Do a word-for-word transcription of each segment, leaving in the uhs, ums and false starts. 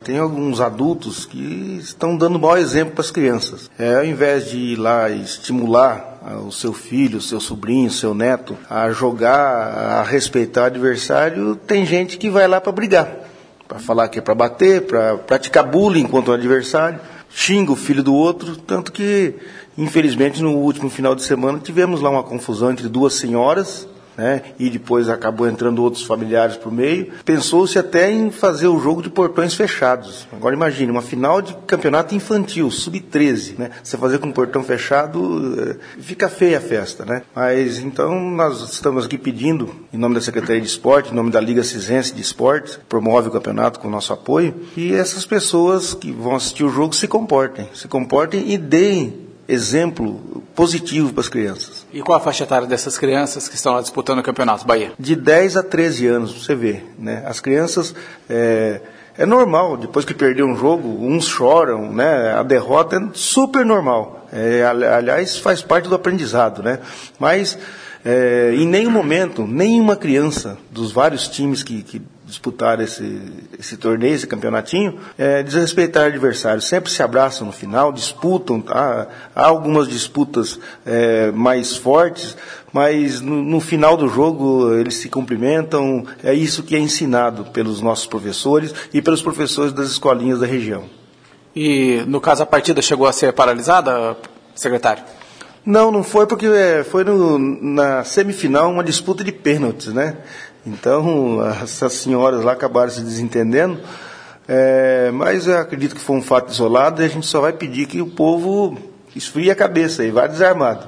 tem alguns adultos que estão dando mau exemplo para as crianças. É, ao invés de ir lá e estimular o seu filho, o seu sobrinho, o seu neto a jogar, a respeitar o adversário, tem gente que vai lá para brigar, para falar que é para bater, para praticar bullying contra o adversário, xinga o filho do outro, tanto que, infelizmente, no último final de semana tivemos lá uma confusão entre duas senhoras, né, e depois acabou entrando outros familiares por meio. Pensou-se até em fazer o jogo de portões fechados. Agora imagine, uma final de campeonato infantil, sub treze, né? Você fazer com o portão fechado, fica feia a festa, né? Mas então nós estamos aqui pedindo, em nome da Secretaria de Esporte, em nome da Liga Cisense de Esportes, que promove o campeonato com o nosso apoio, que essas pessoas que vão assistir o jogo se comportem, se comportem e deem exemplo positivo para as crianças. E qual a faixa etária dessas crianças que estão lá disputando o Campeonato Bahia? De dez a treze anos, você vê, né? As crianças, é, é normal, depois que perder um jogo, uns choram, né? A derrota é super normal. É, aliás, faz parte do aprendizado, né? Mas, é, em nenhum momento, nenhuma criança dos vários times que, que disputar esse, esse torneio, esse campeonatinho, é, desrespeitar adversários. Sempre se abraçam no final, disputam. Há, há algumas disputas é, mais fortes, mas no, no final do jogo eles se cumprimentam. É isso que é ensinado pelos nossos professores e pelos professores das escolinhas da região. E, no caso, a partida chegou a ser paralisada, secretário? Não, não foi, porque é, foi no, na semifinal uma disputa de pênaltis, né? Então, essas senhoras lá acabaram se desentendendo, é, mas eu acredito que foi um fato isolado e a gente só vai pedir que o povo esfrie a cabeça e vá desarmado.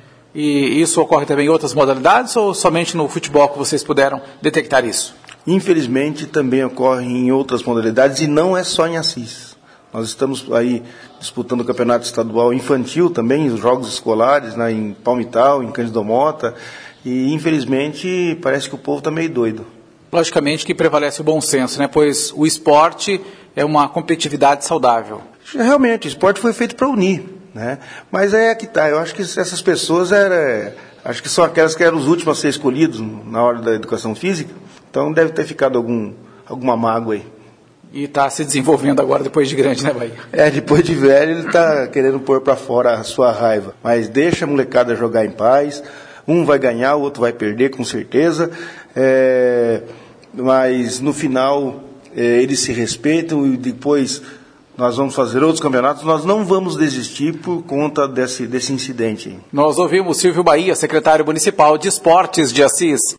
E isso ocorre também em outras modalidades ou somente no futebol que vocês puderam detectar isso? Infelizmente, também ocorre em outras modalidades e não é só em Assis. Nós estamos aí disputando o campeonato estadual infantil também, os jogos escolares, né, em Palmital, em Cândido Mota. E, infelizmente, parece que o povo está meio doido. Logicamente que prevalece o bom senso, né? Pois o esporte é uma competitividade saudável. Realmente, o esporte foi feito para unir, né? Mas é que tá, eu acho que essas pessoas era, acho que são aquelas que eram os últimos a ser escolhidos na hora da educação física, então deve ter ficado algum, alguma mágoa aí. E está se desenvolvendo agora depois de grande, né, Bahia? É, depois de velho ele está querendo pôr para fora a sua raiva. Mas deixa a molecada jogar em paz. Um vai ganhar, o outro vai perder, com certeza. É, mas, no final, é, eles se respeitam e depois nós vamos fazer outros campeonatos. Nós não vamos desistir por conta desse, desse incidente. Nós ouvimos Silvio Bahia, secretário municipal de Esportes de Assis.